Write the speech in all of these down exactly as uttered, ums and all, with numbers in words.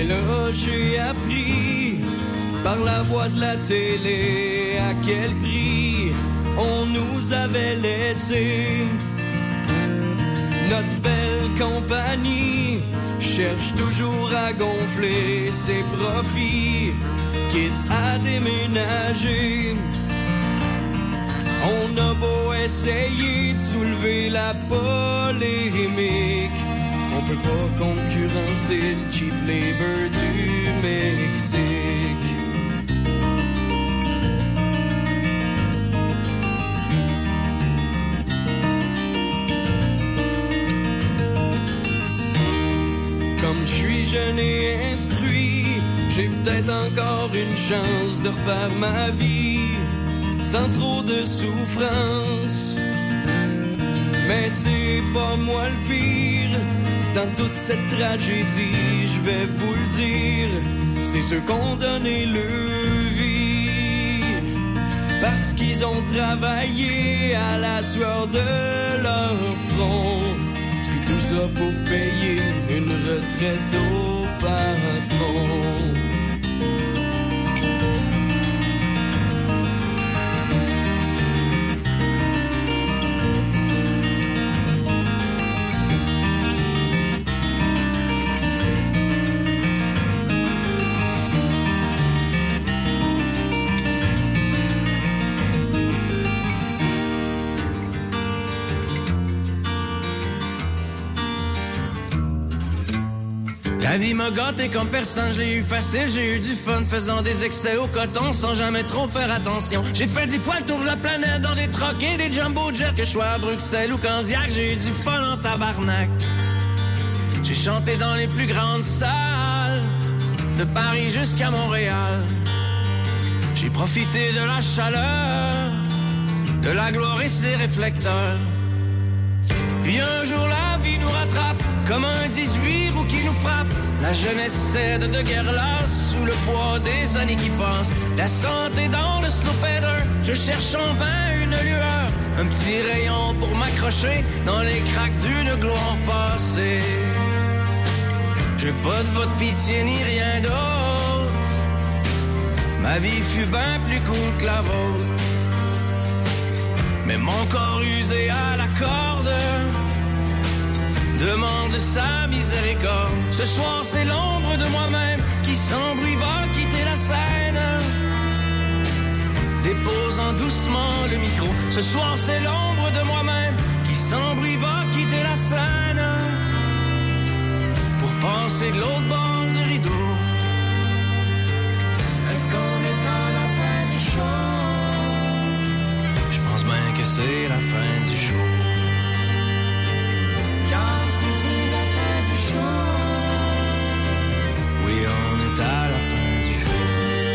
Mais là j'ai appris par la voix de la télé à quel prix on nous avait laissé. Notre belle compagnie cherche toujours à gonfler ses profits, quitte à déménager. On a beau essayer de soulever la polémique, on peut pas concurrencer le cheap labor du Mexique. Comme je suis jeune et instruit, j'ai peut-être encore une chance de refaire ma vie sans trop de souffrance. Mais c'est pas moi le pire dans toute cette tragédie, je vais vous le dire, c'est ceux qu'on donné leur vie, parce qu'ils ont travaillé à la sueur de leur front. Tout ça pour payer une retraite au patron. La vie m'a gâté comme personne, je l'ai eu facile, j'ai eu du fun, faisant des excès au coton sans jamais trop faire attention. J'ai fait dix fois le tour de la planète dans des trucks et des jumbo jets, que je sois à Bruxelles ou Candiac, j'ai eu du fun en tabarnak. J'ai chanté dans les plus grandes salles, de Paris jusqu'à Montréal. J'ai profité de la chaleur, de la gloire et ses réflecteurs. Puis un jour la vie nous rattrape, comme un dix-huit roues qui nous frappe. La jeunesse cède de guerre lasse, sous le poids des années qui passent. La santé dans le snowfeather, je cherche en vain une lueur. Un petit rayon pour m'accrocher dans les craques d'une gloire passée. J'ai pas de votre pitié ni rien d'autre, ma vie fut bien plus cool que la vôtre. Mais mon corps usé à la corde demande sa miséricorde. Ce soir c'est l'ombre de moi-même qui sans bruit va quitter la scène, déposant doucement le micro. Ce soir c'est l'ombre de moi-même qui sans bruit va quitter la scène, pour passer de l'autre bord du rideau. Est-ce qu'on est à la fin du show? Je pense bien que c'est la fin du show. Car c'est-il la fin du show? Oui, on est à la fin du show.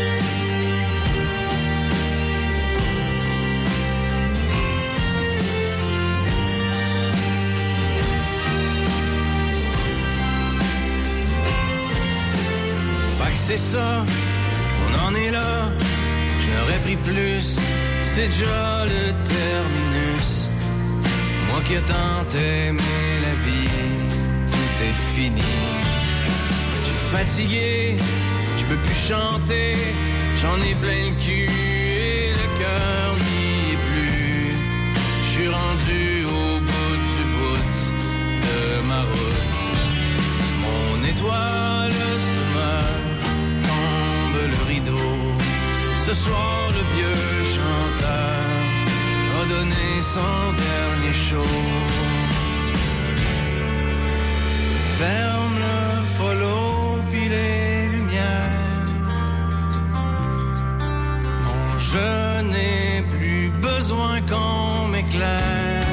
Fait que c'est ça, on en est là. Je n'aurais pris plus, c'est déjà le terminus. Moi qui ai tant aimé la vie, tout est fini. Je suis fatigué, je peux plus chanter, j'en ai plein le cul et le cœur n'y est plus. Je suis rendu au bout du bout de ma route. Mon étoile se meurt, tombe le rideau. Ce soir le vieux chanteur a donné son dernier show. Ferme le follow puis les lumières. Non, je n'ai plus besoin qu'on m'éclaire.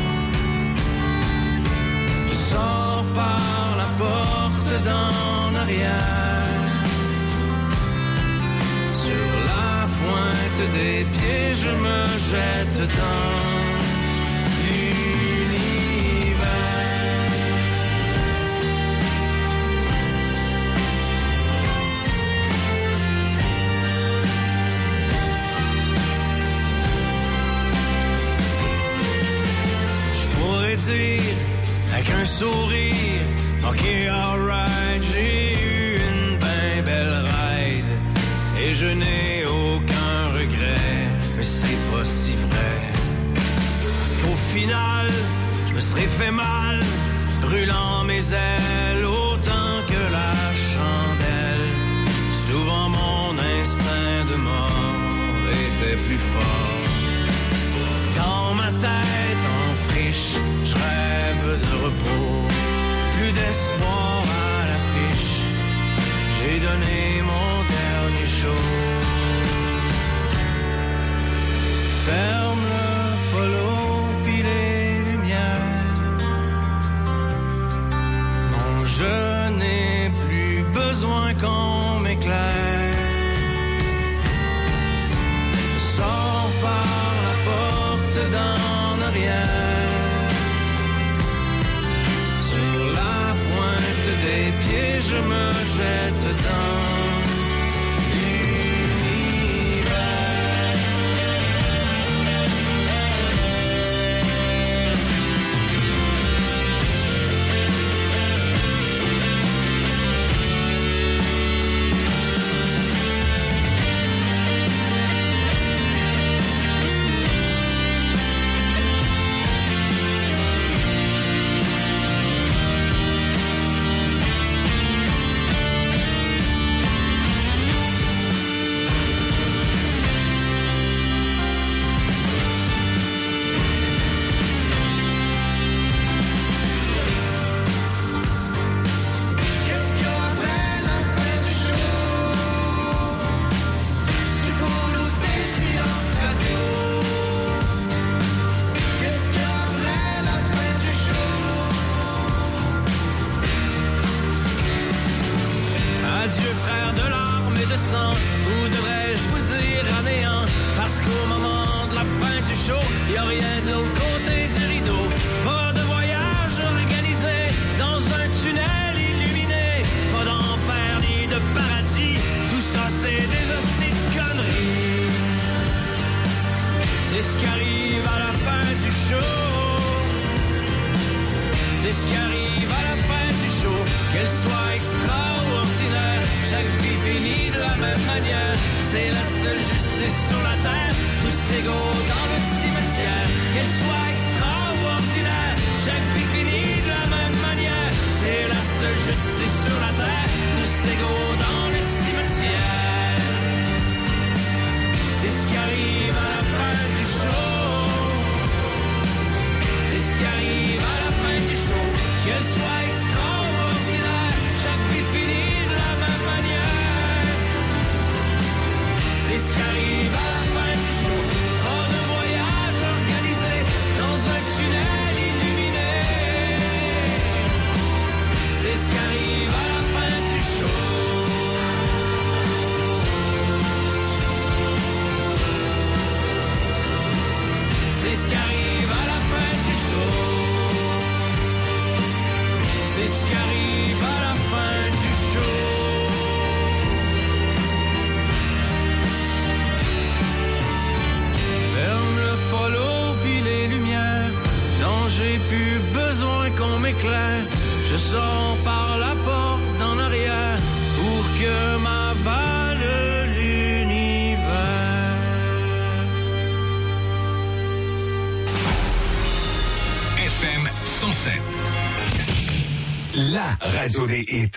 Je sors par la porte d'en arrière. Sur la pointe des pieds, je me jette dans l'univers. Je pourrais dire avec un sourire, ok, alright, j'ai eu une belle ride et je n'ai aucun regret. Mais c'est pas si vrai, parce qu'au final, je me serais fait mal, brûlant mes ailes autant que la chandelle. Souvent mon instinct de mort était plus fort. Dans ma tête en friche, je rêve de repos, plus d'espoir à l'affiche. J'ai donné mon dernier show. Ferme le follow pis les lumières. Non, je n'ai plus besoin qu'on m'éclaire. Sors par la porte d'en arrière. Sur la pointe des pieds, je me jette dans Radio des hits.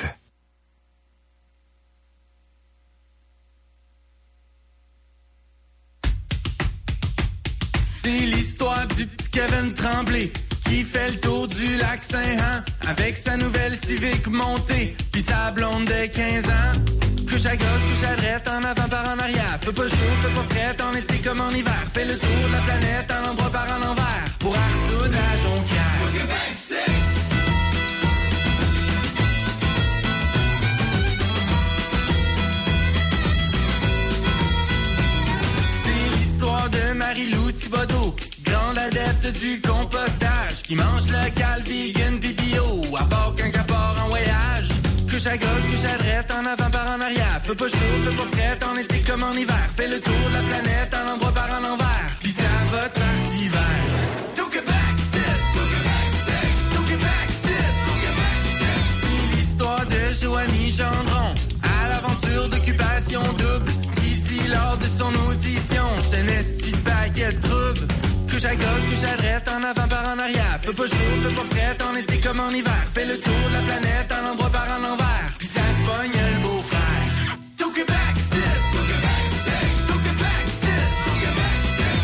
C'est l'histoire du petit Kevin Tremblay qui fait le tour du lac Saint-Jean avec sa nouvelle Civic montée pis sa blonde de quinze ans. Couche à gauche, couche à droite, en avant par en arrière. Fais pas chaud, fais pas frais, en été comme en hiver. Fais le tour de la planète en endroit par en envers pour Arsoud à Jonquière. De Marie-Lou Thibodeau, grande adepte du compostage, qui mange local, vegan pis bio, à part quand elle part en voyage. Couche à gauche, couche à droite, en avant par en arrière. Fais pas chaud, fais pas frais, en été comme en hiver. Fais le tour de la planète, en endroit par en envers. Pis ça va de partie vert. Au Québec, c'est au Québec, c'est au Québec, c'est au Québec, c'est. C'est l'histoire de Joanie Gendron, à l'aventure j'suis un esti de baguette trouble. Couche à gauche, couche à droite, en avant par en arrière. Fais pas chaud, fais pas fret, en été comme en hiver. Fais le tour de la planète, en endroit par en envers. Pis ça se pogne le beau-frère. Tout Québec, c'est, tout Québec, c'est, tout Québec, c'est, tout Québec,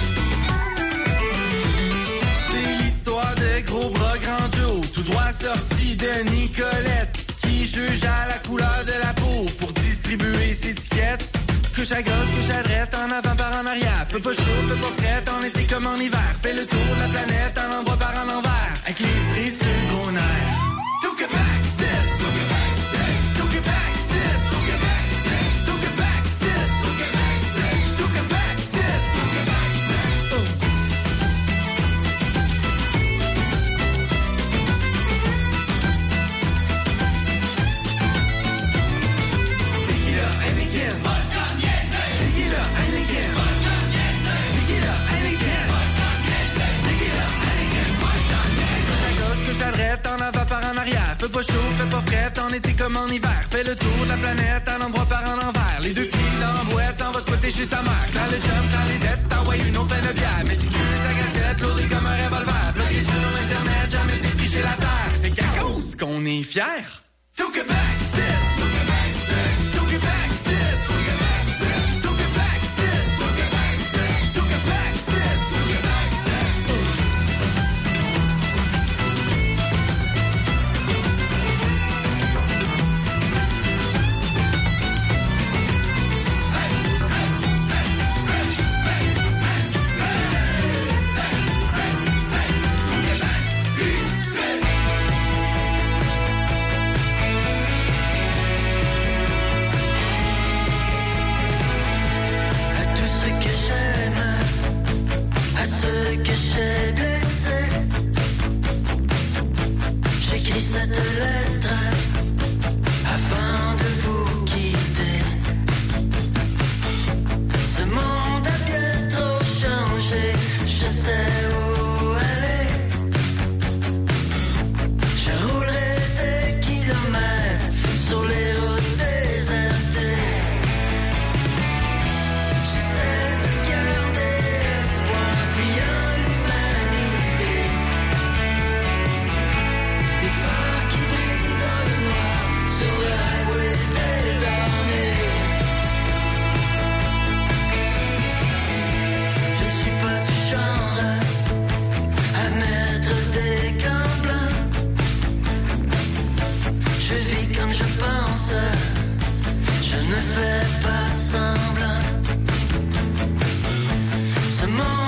c'est. C'est l'histoire de gros bras grandios, tout droit sorti de Nicolette, qui juge à la couleur de la peau pour distribuer ses étiquettes. Couche à gauche, couche à droite, en avant par en arrière. Fais pas chaud, fais pas fret, en été comme en hiver. Fais le tour de la planète, en endroit par en envers. Avec les cerises sur le gros nerf. Tout Québec, c'est, tout Québec, c'est, tout Québec, c'est, tout Québec, c'est, tout Québec, c'est, tout Québec, c'est, tout Québec, c'est, tout Québec, c'est. Tequila, Heineken, vodka, Tequila, Heineken, vodka, Tequila, Heineken, vodka, Tequila, Heineken, vodka. Couche à gauche, couche à droite, en avant par en arrière. Fais pas chaud, fais pas fret, en été comme en hiver. Fais le tour de la planète, en endroit par en envers. Les deux filles dans la boîte, s'en va squatter chez sa mère. Quand le jump, quand les dettes, t'envoies une autre peine de bière. Méticuleuse à cassette, lourdée comme un revolver. Bloqué sur l'internet, jamais défriché la terre. Fait qu'à cause qu'on est fiers. Tout Québec, c'est, tout Québec, c'est, tout Québec, c'est, tout Québec, c'est, tout Québec, c'est, tout Québec, c'est, tout Québec, c'est, tout Québec, c'est. Cette lettre afin de vous quitter. Ce monde a bien trop changé, je sais où aller. Je roulerai des kilomètres sur les routes désertées. J'essaie de garder espoir, fuyant l'humanité. Des phares qui brillent dans le noir sur le highway des damnés. Je ne suis pas du genre à mettre des gants blancs. Je vis comme je pense, je ne fais pas semblant. Ce monde